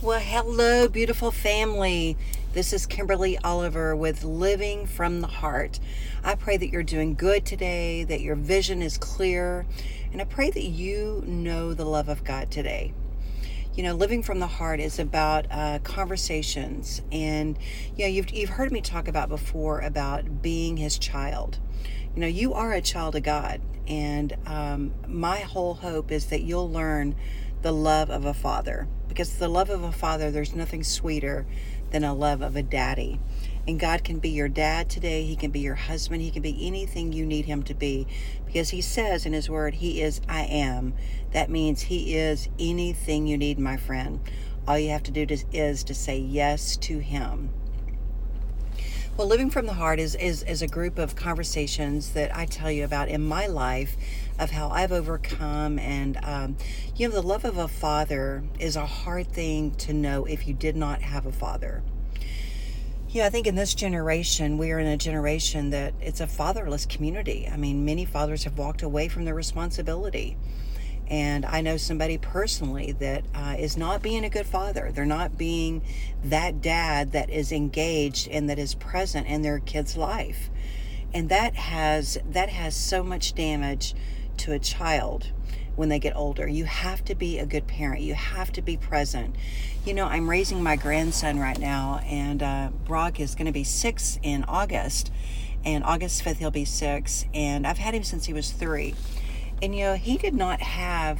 Well, hello, beautiful family. This is Kimberly Oliver with Living from the Heart. I pray that you're doing good today, that your vision is clear, and I pray that you know the love of God today. You know, Living from the Heart is about conversations, and you've heard me talk about before about being His child. You know, you are a child of God, and my whole hope is that you'll learn the love of a father, because the love of a father, there's nothing sweeter than a love of a daddy. And God can be your dad today. He can be your husband. He can be anything you need him to be, because he says in his word, he is I am. That means he is anything you need, my friend. All you have to do is to say yes to him. Well, Living from the Heart is a group of conversations that I tell you about in my life, of how I've overcome. And, the love of a father is a hard thing to know if you did not have a father. I think in this generation, we are in a generation that it's a fatherless community. I mean, many fathers have walked away from their responsibility. And I know somebody personally that is not being a good father. They're not being that dad that is engaged and that is present in their kid's life. And that has so much damage to a child when they get older. You have to be a good parent. You have to be present. I'm raising my grandson right now, and Brock is going to be 6 in August. And August 5th, he'll be 6. And I've had him since he was 3. And he did not have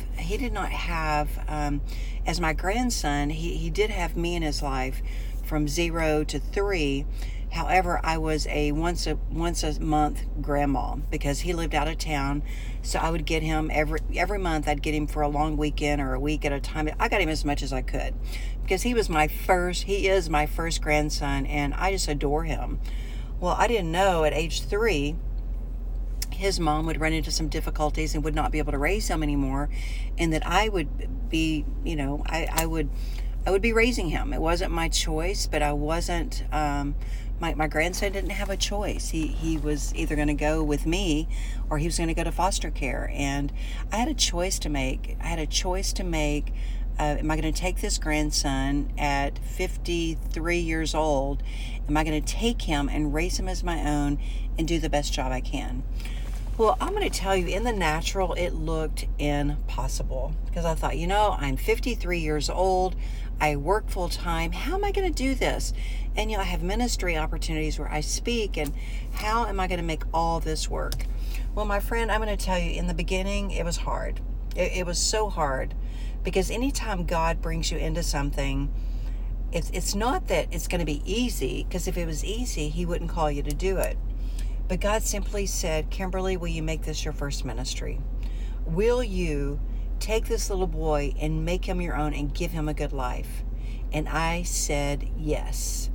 as my grandson, he did have me in his life from 0 to 3. However, I was a once a month grandma, because he lived out of town. So I would get him every month. I'd get him for a long weekend or a week at a time. I got him as much as I could, because he is my first grandson, and I just adore him. Well, I didn't know at age 3, his mom would run into some difficulties and would not be able to raise him anymore, and that I would be, I would be raising him. It wasn't my choice, but I wasn't, my grandson didn't have a choice. He was either going to go with me or he was going to go to foster care. And I had a choice to make. Am I going to take this grandson at 53 years old? Am I going to take him and raise him as my own and do the best job I can? Well, I'm going to tell you, in the natural, it looked impossible, because I thought, I'm 53 years old. I work full time. How am I going to do this? And, I have ministry opportunities where I speak, and how am I going to make all this work? Well, my friend, I'm going to tell you, in the beginning, it was hard. It was so hard, because anytime God brings you into something, it's not that it's going to be easy, because if it was easy, he wouldn't call you to do it. But God simply said, Kimberly, will you make this your first ministry? Will you take this little boy and make him your own and give him a good life? And I said yes.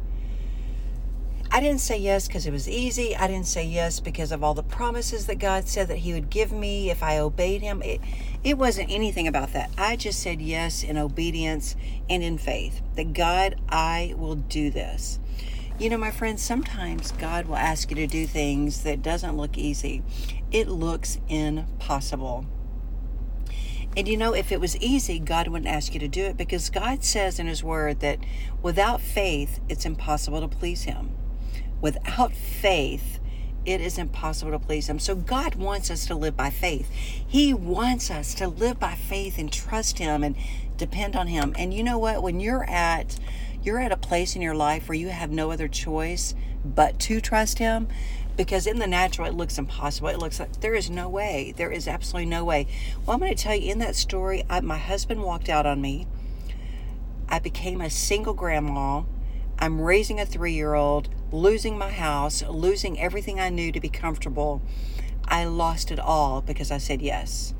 I didn't say yes because it was easy. I didn't say yes because of all the promises that God said that he would give me if I obeyed him. It wasn't anything about that. I just said yes in obedience and in faith that, God, I will do this. My friends, sometimes God will ask you to do things that doesn't look easy. It looks impossible. And if it was easy, God wouldn't ask you to do it, because God says in his word that without faith, it's impossible to please him. Without faith, it is impossible to please him. So God wants us to live by faith. He wants us to live by faith and trust him and depend on him. And you know what? When you're at a place in your life where you have no other choice but to trust him, because in the natural, it looks impossible. It looks like there is no way. There is absolutely no way. Well, I'm going to tell you, in that story, my husband walked out on me. I became a single grandma. I'm raising a 3-year-old, losing my house, losing everything I knew to be comfortable. I lost it all because I said yes.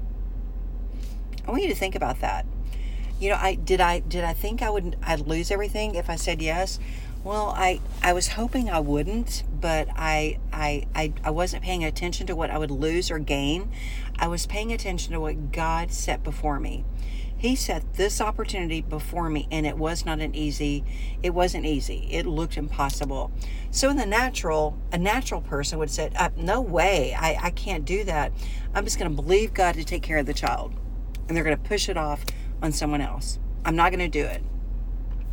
I want you to think about that. Did I think I'd lose everything if I said yes? Well, I was hoping I wouldn't, but I wasn't paying attention to what I would lose or gain. I was paying attention to what God set before me. He set this opportunity before me, and it wasn't easy. It looked impossible. So in the natural, a natural person would say, no way, I can't do that. I'm just going to believe God to take care of the child. And they're going to push it off on someone else. I'm not going to do it.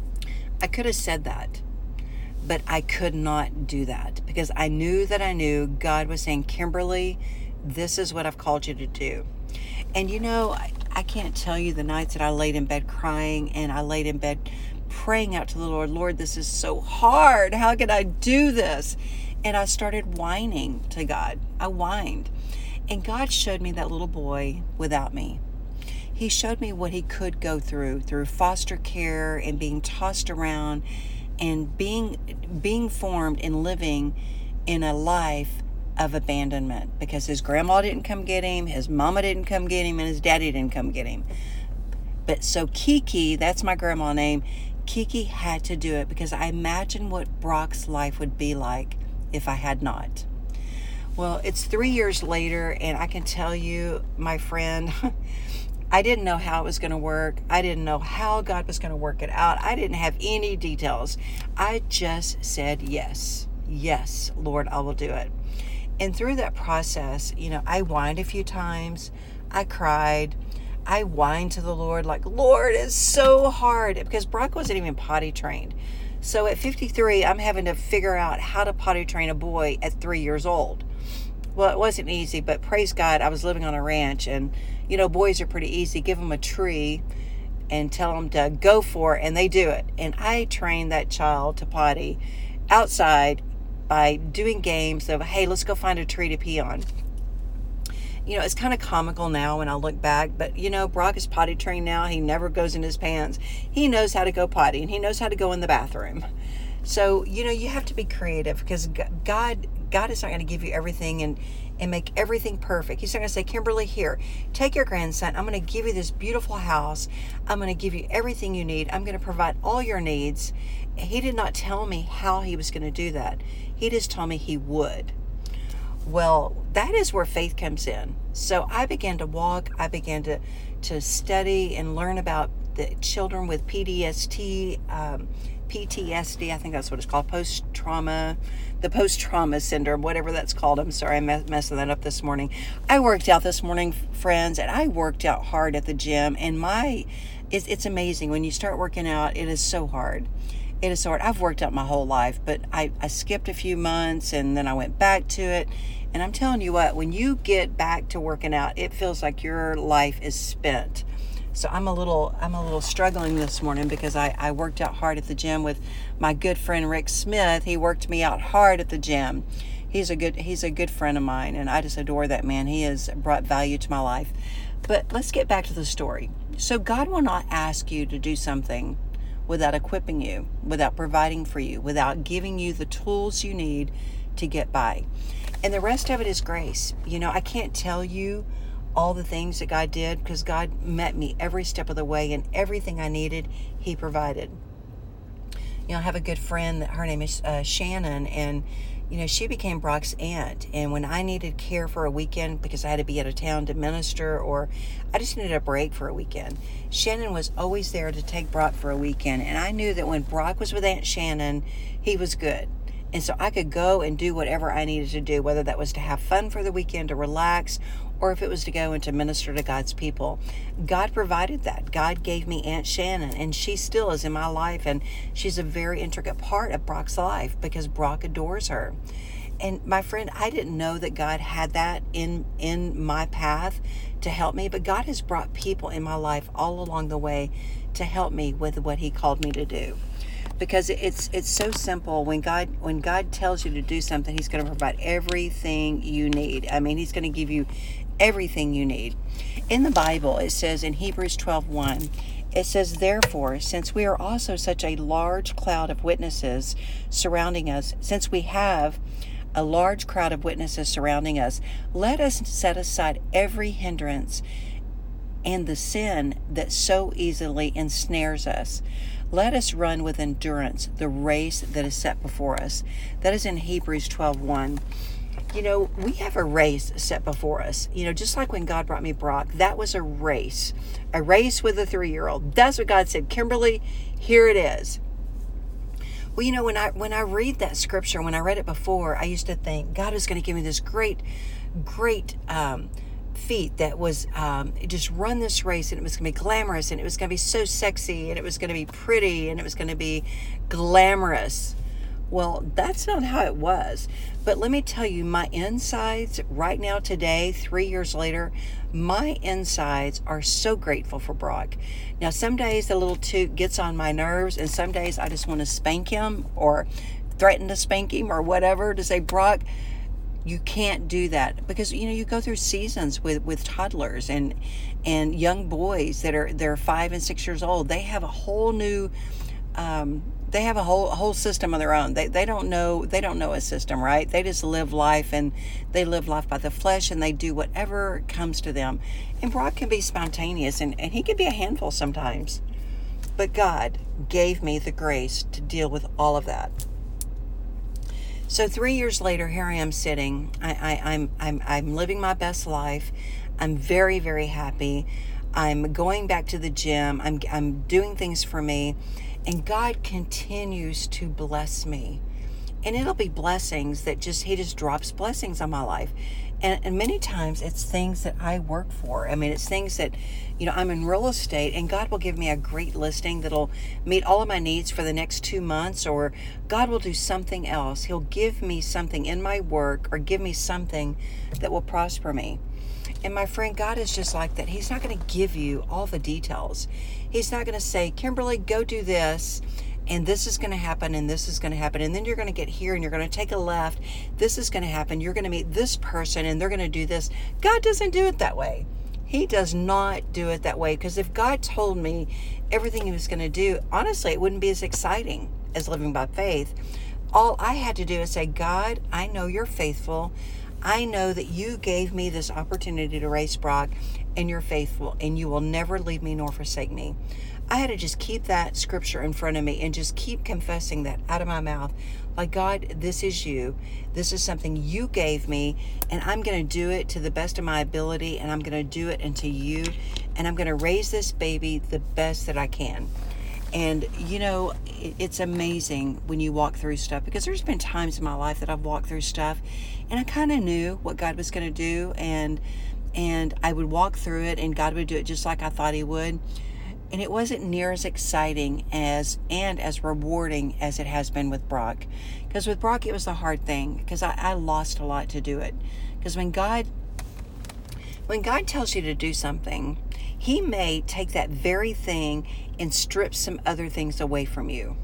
I could have said that, but I could not do that because I knew God was saying, Kimberly, this is what I've called you to do. And I can't tell you the nights that I laid in bed crying, and I laid in bed praying out to the Lord, Lord, this is so hard. How can I do this? And I started whining to God. I whined. And God showed me that little boy without me. He showed me what he could go through foster care and being tossed around and being formed and living in a life of abandonment because his grandma didn't come get him, his mama didn't come get him, and his daddy didn't come get him. But so Kiki, that's my grandma name, Kiki had to do it because I imagine what Brock's life would be like if I had not. Well, it's 3 years later, and I can tell you, my friend, I didn't know how it was going to work. I didn't know how God was going to work it out. I didn't have any details. I just said, yes, Lord, I will do it. And through that process, I whined a few times. I cried. I whined to the Lord like, Lord, it's so hard because Brock wasn't even potty trained. So at 53, I'm having to figure out how to potty train a boy at 3 years old. Well, it wasn't easy, but praise God, I was living on a ranch, and boys are pretty easy. Give them a tree and tell them to go for it, and they do it. And I trained that child to potty outside by doing games of, hey, let's go find a tree to pee on. It's kind of comical now when I look back, but Brock is potty trained now. He never goes in his pants. He knows how to go potty, and he knows how to go in the bathroom. So, you have to be creative because God is not going to give you everything and make everything perfect. He's not going to say, Kimberly, here, take your grandson. I'm going to give you this beautiful house. I'm going to give you everything you need. I'm going to provide all your needs. He did not tell me how he was going to do that. He just told me he would. Well, that is where faith comes in. So I began to walk. I began to study and learn about the children with PTSD, I think that's what it's called, the post-trauma syndrome, whatever that's called. I'm sorry, I'm messing that up this morning. I worked out this morning, friends, and I worked out hard at the gym. And it's amazing. When you start working out, it is so hard. It is so hard. I've worked out my whole life, but I skipped a few months, and then I went back to it. And I'm telling you what, when you get back to working out, it feels like your life is spent. So I'm a little struggling this morning because I worked out hard at the gym with my good friend Rick Smith. He worked me out hard at the gym. He's a good friend of mine, and I just adore that man. He has brought value to my life. But let's get back to the story. So God will not ask you to do something without equipping you, without providing for you, without giving you the tools you need to get by. And the rest of it is grace. I can't tell you all the things that God did because God met me every step of the way, and everything I needed, He provided. I have a good friend, her name is Shannon, and she became Brock's aunt. And when I needed care for a weekend because I had to be out of town to minister, or I just needed a break for a weekend, Shannon was always there to take Brock for a weekend. And I knew that when Brock was with Aunt Shannon, he was good. And so I could go and do whatever I needed to do, whether that was to have fun for the weekend, to relax, or if it was to go and to minister to God's people. God provided that. God gave me Aunt Shannon, and she still is in my life, and she's a very intricate part of Brock's life because Brock adores her. And my friend, I didn't know that God had that in my path to help me, but God has brought people in my life all along the way to help me with what He called me to do. Because it's so simple. When God tells you to do something, He's going to provide everything you need. I mean, He's going to give you everything you need. In the Bible, it says in Hebrews 12:1, it says, therefore, since we are also such a large cloud of witnesses surrounding us, since we have a large crowd of witnesses surrounding us, let us set aside every hindrance and the sin that so easily ensnares us. Let us run with endurance the race that is set before us. That is in Hebrews 12:1. We have a race set before us. Just like when God brought me Brock, that was a race with a 3-year-old. That's what God said, Kimberly, here it is. Well, when I read that scripture, when I read it before, I used to think God is going to give me this great feet that was just run this race, and it was going to be glamorous, and it was going to be so sexy, and it was going to be pretty, and it was going to be glamorous. Well, that's not how it was. But let me tell you, my insides right now, today, 3 years later, my insides are so grateful for Brock. Now, some days the little toot gets on my nerves, and some days I just want to spank him or threaten to spank him or whatever, to say, Brock, you can't do that. Because, you go through seasons with toddlers and young boys they're 5 and 6 years old. They have a whole new they have a whole system of their own. They don't know a system, right? They just live life, and they live life by the flesh, and they do whatever comes to them. And Brock can be spontaneous, and he can be a handful sometimes. But God gave me the grace to deal with all of that. So 3 years later, here I am sitting. I'm living my best life. I'm very, very happy. I'm going back to the gym. I'm doing things for me. And God continues to bless me. And it'll be blessings that he just drops blessings on my life. And many times it's things that I work for. I mean, it's things that, I'm in real estate, and God will give me a great listing that'll meet all of my needs for the next 2 months, or God will do something else. He'll give me something in my work, or give me something that will prosper me. And my friend, God is just like that. He's not going to give you all the details. He's not going to say, Kimberly, go do this, and this is going to happen, and this is going to happen, and then you're going to get here, and you're going to take a left. This is going to happen. You're going to meet this person, and they're going to do this. God doesn't do it that way. He does not do it that way, because if God told me everything he was going to do, honestly, it wouldn't be as exciting as living by faith. All I had to do is say, God, I know you're faithful. I know that you gave me this opportunity to raise Brock, and you're faithful, and you will never leave me nor forsake me. I had to just keep that scripture in front of me and just keep confessing that out of my mouth. Like, God, this is you. This is something you gave me, and I'm going to do it to the best of my ability, and I'm going to do it unto you, and I'm going to raise this baby the best that I can. And, it's amazing when you walk through stuff, because there's been times in my life that I've walked through stuff, and I kind of knew what God was going to do, and I would walk through it, and God would do it just like I thought he would. And it wasn't near as exciting as rewarding as it has been with Brock. Because with Brock, it was a hard thing, because I lost a lot to do it. Because when God tells you to do something, he may take that very thing and strip some other things away from you.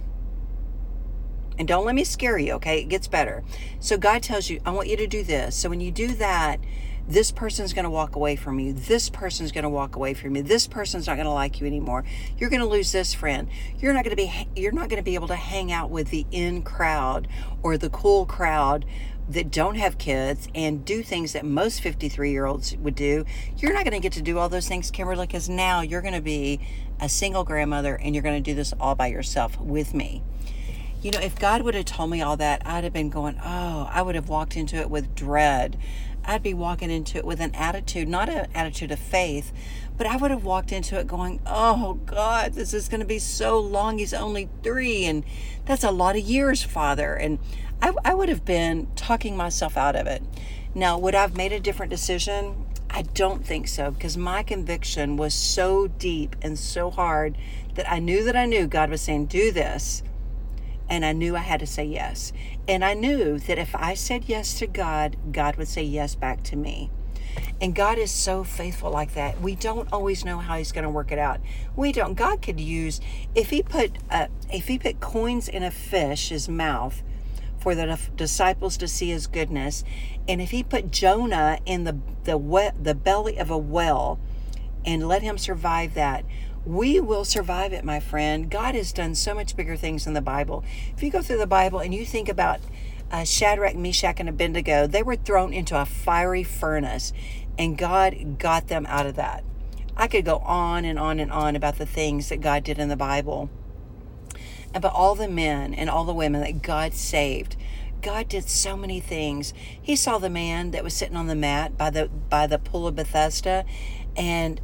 And don't let me scare you, okay? It gets better. So God tells you, I want you to do this. So when you do that, this person's going to walk away from you. This person's going to walk away from you. This person's not going to like you anymore. You're going to lose this friend. You're not going to be able to hang out with the in crowd or the cool crowd that don't have kids and do things that most 53-year-olds would do. You're not going to get to do all those things, Kimberly, because now you're going to be a single grandmother, and you're going to do this all by yourself with me. If God would have told me all that, I'd have been going, I would have walked into it with dread. I'd be walking into it with an attitude, not an attitude of faith, but I would have walked into it going, oh God, this is going to be so long. He's only 3, and that's a lot of years, Father. And I would have been talking myself out of it. Now, would I have made a different decision? I don't think so, because my conviction was so deep and so hard that I knew God was saying, do this. And I knew I had to say yes. And I knew that if I said yes to God, God would say yes back to me. And God is so faithful like that. We don't always know how he's going to work it out. We don't. God could use, if he put coins in a fish's mouth for the disciples to see his goodness, and if he put Jonah in the belly of a well and let him survive that, we will survive it, my friend. God has done so much bigger things in the Bible. If you go through the Bible and you think about Shadrach, Meshach, and Abednego, they were thrown into a fiery furnace, and God got them out of that. I could go on and on and on about the things that God did in the Bible, about all the men and all the women that God saved. God did so many things. He saw the man that was sitting on the mat by the pool of Bethesda, and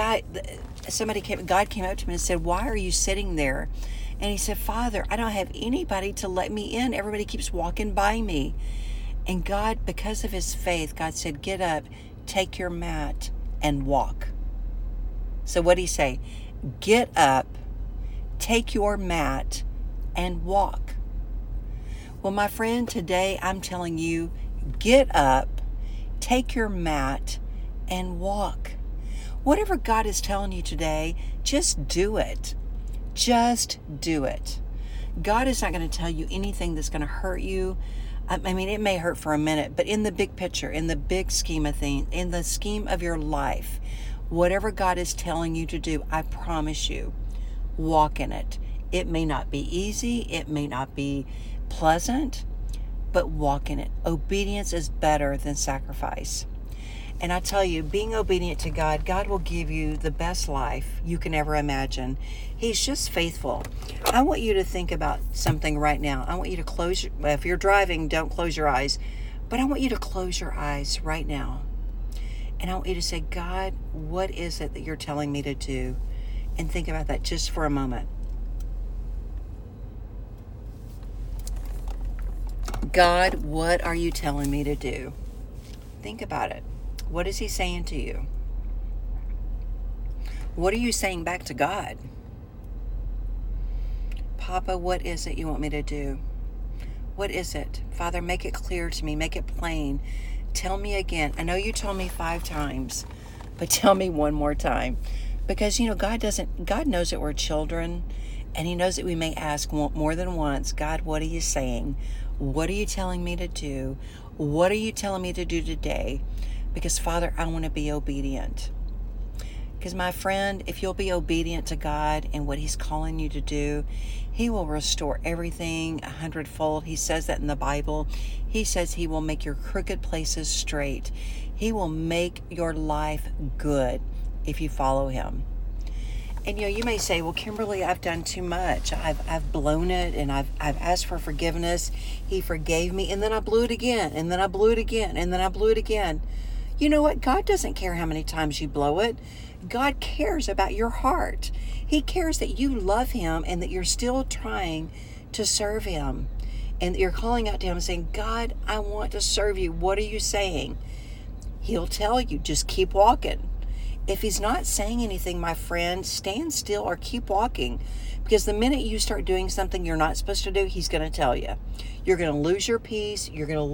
God came up to him and said, why are you sitting there? And he said, Father, I don't have anybody to let me in. Everybody keeps walking by me. And God, because of his faith, God said, get up, take your mat, and walk. So what did he say? Get up, take your mat, and walk. Well, my friend, today I'm telling you, get up, take your mat, and walk. Whatever God is telling you today, just do it. Just do it. God is not going to tell you anything that's going to hurt you. I mean, it may hurt for a minute, but in the big picture, in the big scheme of things, in the scheme of your life, whatever God is telling you to do, I promise you, walk in it. It may not be easy. It may not be pleasant, but walk in it. Obedience is better than sacrifice. And I tell you, being obedient to God, God will give you the best life you can ever imagine. He's just faithful. I want you to think about something right now. I want you to close, if you're driving, don't close your eyes, but I want you to close your eyes right now. And I want you to say, God, what is it that you're telling me to do? And think about that just for a moment. God, what are you telling me to do? Think about it. What is he saying to you? What are you saying back to God? Papa, what is it you want me to do? What is it? Father, make it clear to me. Make it plain. Tell me again. I know you told me 5 times, but tell me one more time. Because, God knows that we're children, and he knows that we may ask more than once, God, what are you saying? What are you telling me to do? What are you telling me to do today? Because, Father, I want to be obedient. Because, my friend, if you'll be obedient to God and what he's calling you to do, he will restore everything 100-fold. He says that in the Bible. He says he will make your crooked places straight. He will make your life good if you follow him. And, you may say, well, Kimberly, I've done too much. I've blown it, and I've asked for forgiveness. He forgave me, and then I blew it again, and then I blew it again, and then I blew it again. You know what? God doesn't care how many times you blow it. God cares about your heart. He cares that you love him and that you're still trying to serve him. And that you're calling out to him saying, God, I want to serve you. What are you saying? He'll tell you, just keep walking. If he's not saying anything, my friend, stand still or keep walking. Because the minute you start doing something you're not supposed to do, he's going to tell you. You're going to lose your peace. You're going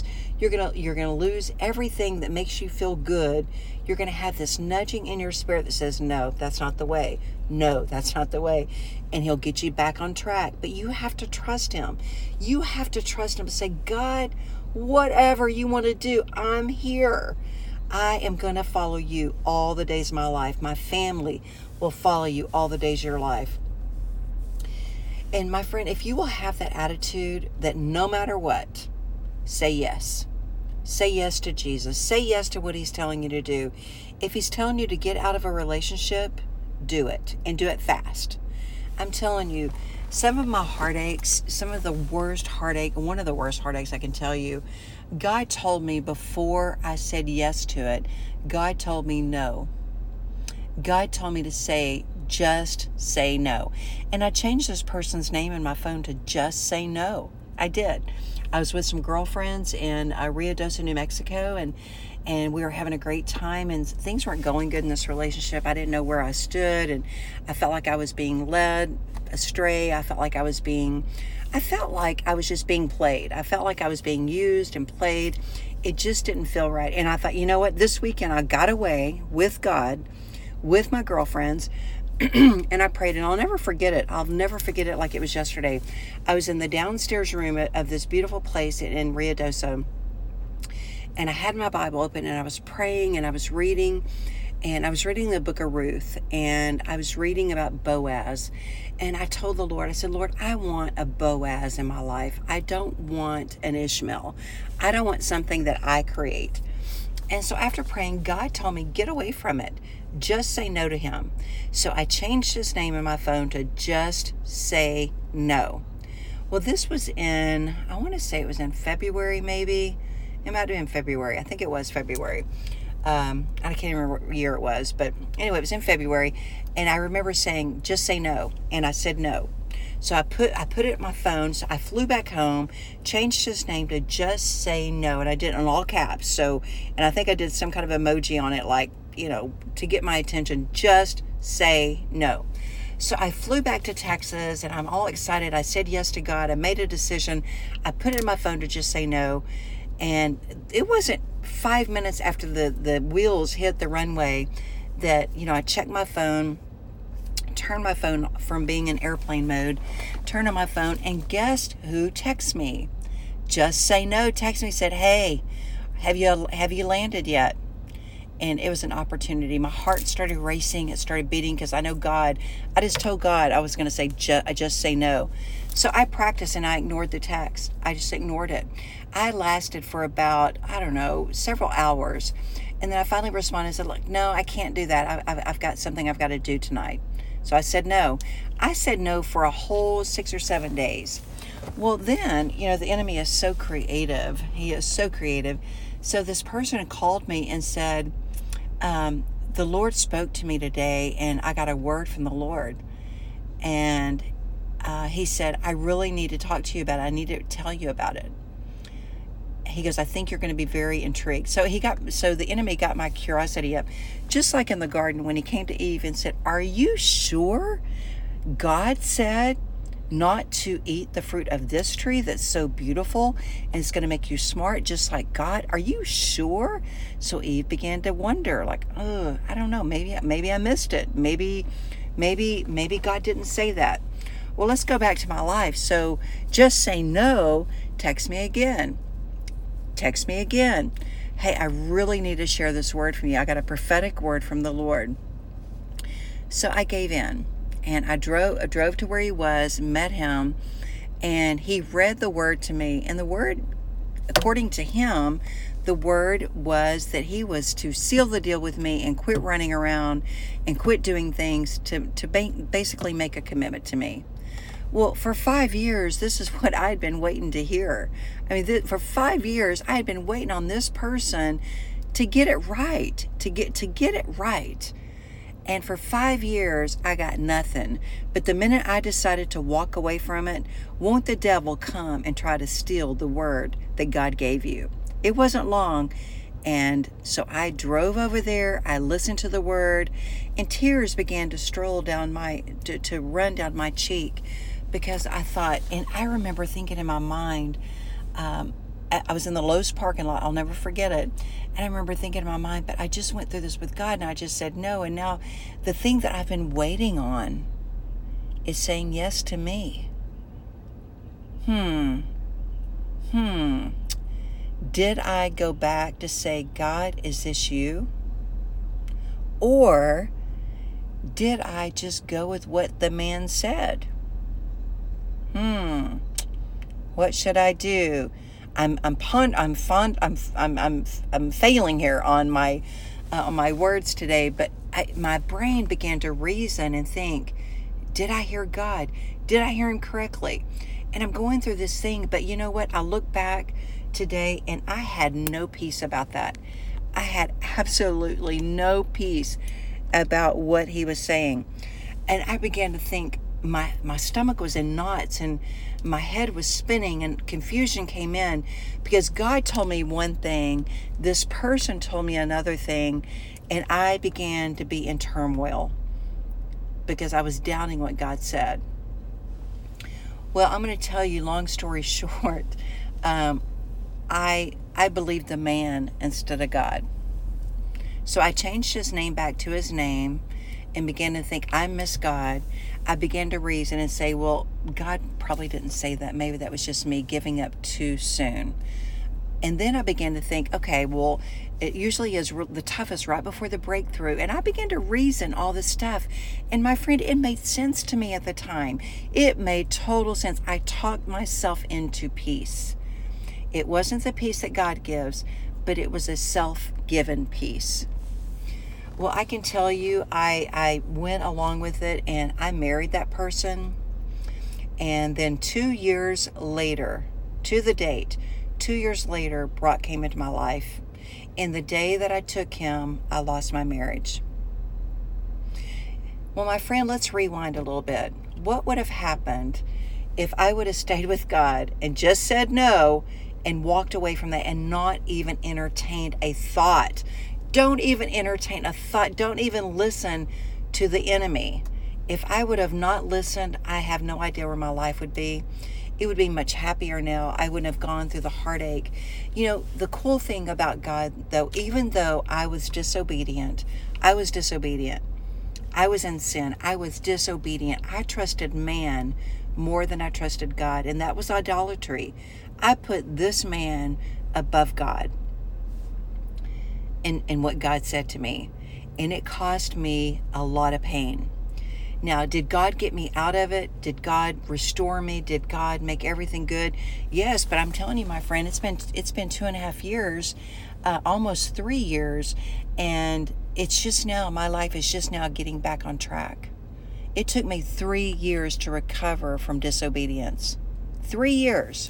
to lose everything that makes you feel good. You're going to have this nudging in your spirit that says, no, that's not the way. No, that's not the way. And he'll get you back on track. But you have to trust him. You have to trust him to say, God, whatever you want to do, I'm here. I am going to follow you all the days of my life. My family will follow you all the days of your life. And my friend, if you will have that attitude that no matter what, say yes. Say yes to Jesus. Say yes to what he's telling you to do. If he's telling you to get out of a relationship, do it, and do it fast. I'm telling you, some of my heartaches, one of the worst heartaches I can tell you, God told me before I said yes to it, God told me no. God told me to just say no. And I changed this person's name in my phone to Just Say No. I did. I was with some girlfriends in Ruidoso, New Mexico, and we were having a great time, and things weren't going good in this relationship. I didn't know where I stood, and I felt like I was being led astray. I felt like I was just being played. I felt like I was being used and played. It just didn't feel right. And I thought, you know what? This weekend I got away with God, with my girlfriends, and I prayed, and I'll never forget it. I'll never forget it like it was yesterday. I was in the downstairs room of this beautiful place in Ruidoso, and I had my Bible open, and I was praying, and I was reading the book of Ruth, and I was reading about Boaz. And I told the Lord, I said, Lord, I want a Boaz in my life. I don't want an Ishmael. I don't want something that I create. And so after praying, God told me, get away from it. Just say no to him. So I changed his name in my phone to Just Say No. Well, this was I want to say it was in February, maybe. It might have been February. I think it was February. I can't even remember what year it was. But anyway, it was in February. And I remember saying, just say no. And I said no. So I put it in my phone. So I flew back home, changed his name to Just Say No, and I did it in all caps. So, and I think I did some kind of emoji on it, like, to get my attention. Just say no. So I flew back to Texas, and I'm all excited. I said yes to God. I made a decision. I put it in my phone to just say no. And it wasn't 5 minutes after the wheels hit the runway that, I checked my phone, turned my phone from being in airplane mode, turned on my phone, and guess who texted me? Just Say No texted me, said, "Hey, have you landed yet?" And it was an opportunity. My heart started racing. It started beating because I know God. I just told God I was going to say, I just say no. So I practiced and I ignored the text. I just ignored it. I lasted for about, several hours. And then I finally responded and said, "Look, no, I can't do that. I've got something I've got to do tonight." So I said no. I said no for a whole 6 or 7 days. Well, then, the enemy is so creative. He is so creative. So this person called me and said, "The Lord spoke to me today, and I got a word from the Lord." And he said, "I really need to talk to you about it. I need to tell you about it." He goes, "I think you're going to be very intrigued." So the enemy got my curiosity up, just like in the garden when he came to Eve and said, "Are you sure God said not to eat the fruit of this tree that's so beautiful and it's going to make you smart just like God? Are you sure?" So Eve began to wonder, like, "Oh, I don't know. Maybe I missed it. Maybe God didn't say that." Well, let's go back to my life. So Just Say No, text me again. "Hey, I really need to share this word from you. I got a prophetic word from the Lord." So I gave in, and I drove to where he was, met him, and he read the word to me. And the word, according to him, the word was that he was to seal the deal with me and quit running around and quit doing things to basically make a commitment to me. Well, for 5 years, this is what I'd been waiting to hear. For 5 years, I had been waiting on this person to get it right, to get it right. And for 5 years, I got nothing. But the minute I decided to walk away from it, won't the devil come and try to steal the word that God gave you? It wasn't long. And so I drove over there, I listened to the word, and tears began to to run down my cheek, because I thought, and I remember thinking in my mind, I was in the Lowe's parking lot, I'll never forget it, and I remember thinking in my mind, but I just went through this with God, and I just said no, and now the thing that I've been waiting on is saying yes to me. Did I go back to say, "God, is this you?" Or did I just go with what the man said? What should I do? I'm failing here on my words today, but my brain began to reason and think, did I hear God? Did I hear him correctly? And I'm going through this thing, but you know what? I look back today and I had no peace about that. I had absolutely no peace about what he was saying. And I began to think, my stomach was in knots and my head was spinning and confusion came in, because God told me one thing, this person told me another thing, and I began to be in turmoil because I was doubting what God said. Well, I'm going to tell you, long story short, I believed the man instead of God. So I changed his name back to his name and began to think, I miss God. I began to reason and say, well, God probably didn't say that. Maybe that was just me giving up too soon. And then I began to think, okay, well, it usually is the toughest right before the breakthrough. And I began to reason all this stuff. And my friend, it made sense to me at the time. It made total sense. I talked myself into peace. It wasn't the peace that God gives, but it was a self-given peace. Well, I can tell you, I went along with it and I married that person. And then 2 years later, to the date, 2 years later, Brock came into my life. And the day that I took him, I lost my marriage. Well, my friend, let's rewind a little bit. What would have happened if I would have stayed with God and just said no and walked away from that and not even entertained a thought? Don't even entertain a thought. Don't even listen to the enemy. If I would have not listened, I have no idea where my life would be. It would be much happier now. I wouldn't have gone through the heartache. You know, the cool thing about God, though, even though I was disobedient, I was in sin. I was disobedient. I trusted man more than I trusted God, and that was idolatry. I put this man above God and what God said to me, and it cost me a lot of pain. Now, did God get me out of it? Did God restore me? Did God make everything good? Yes, but I'm telling you, my friend, it's been 2.5 years, almost 3 years, and it's just now, my life is just now getting back on track. It took me 3 years to recover from disobedience. 3 years.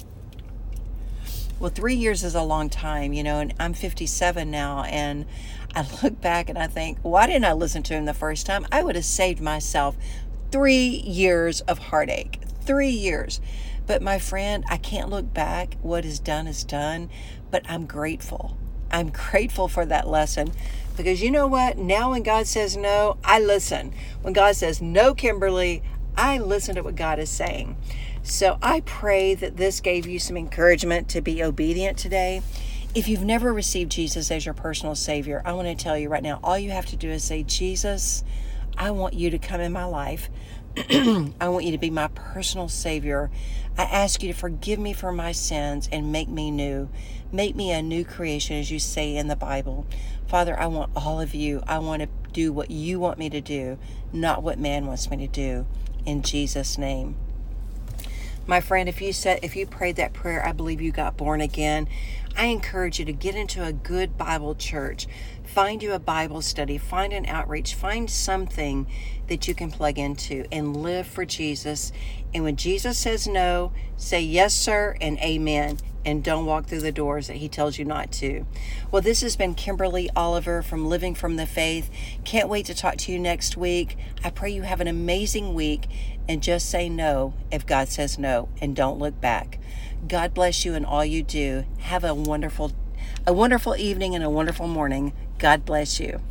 Well, 3 years is a long time, you know, and I'm 57 now, and I look back and I think, why didn't I listen to him the first time? I would have saved myself 3 years of heartache. 3 years. But my friend, I can't look back. What is done, but I'm grateful. I'm grateful for that lesson, because you know what? Now when God says no, I listen. When God says no, Kimberly, I listen to what God is saying. So I pray that this gave you some encouragement to be obedient today. If you've never received Jesus as your personal Savior, I want to tell you right now, all you have to do is say, Jesus, I want you to come in my life. I want you to be my personal Savior. I ask you to forgive me for my sins and make me new. Make me a new creation, as you say in the Bible. Father, I want all of you. I want to do what you want me to do, not what man wants me to do. In Jesus' name. My friend, if you prayed that prayer, I believe you got born again. I encourage you to get into a good Bible church. Find you a Bible study. Find an outreach. Find something that you can plug into and live for Jesus. And when Jesus says no, say yes, sir, and amen. And don't walk through the doors that he tells you not to. Well, this has been Kimberly Oliver from Living from the Faith. Can't wait to talk to you next week. I pray you have an amazing week, and just say no if God says no, and don't look back. God bless you in all you do. Have a wonderful evening and a wonderful morning. God bless you.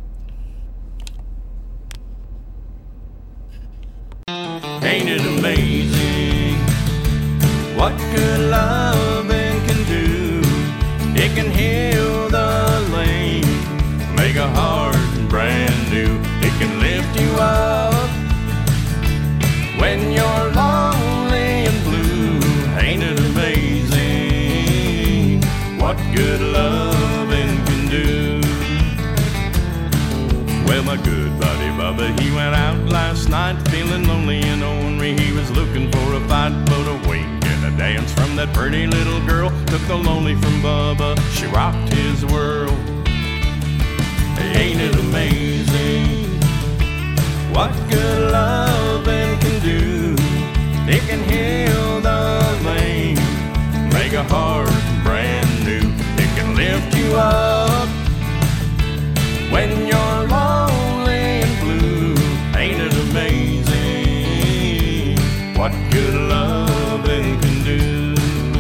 Ain't it amazing what good loving can do? It can heal the lame, make a heart brand new. It can lift you up when you're lonely and blue. Ain't it amazing what good loving can do? Well, my good buddy Bubba, he went out last night feeling lonely and ornery. He was looking for a fight, but a wink and a dance from that pretty little girl took the lonely from Bubba. She rocked his world. Ain't it amazing what good loving can do? It can heal the lame, make a heart brand new. It can lift you up when you're lonely and blue. Ain't it amazing what good loving can do?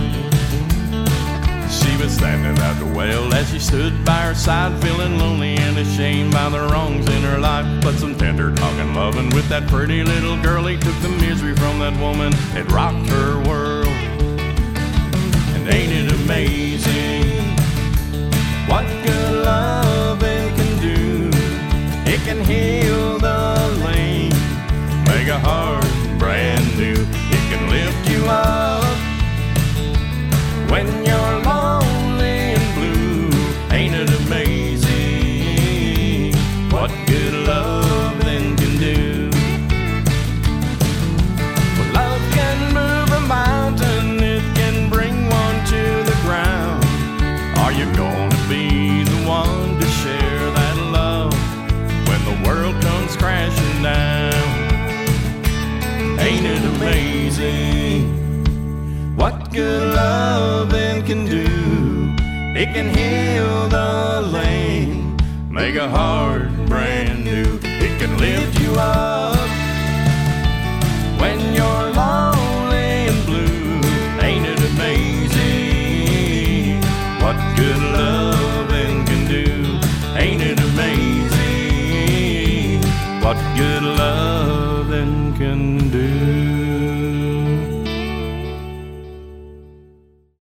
She was standing at the well as she stood by her side, feeling lonely and ashamed by the wrongs in her life. But some tender talking, loving with that pretty little girl, he took the misery from that woman. It rocked her world. And ain't it amazing what good loving can do? It can heal the lame, make a heart brand new. It can lift you up when you're lonely and blue. Ain't it amazing what good loving can do? Well, love can move a mountain, it can bring one to the ground. Are you gonna be the one to share that love when the world comes crashing down? Ain't it amazing what good loving can do? It can heal the lame, make a heart brand new. It can lift you life.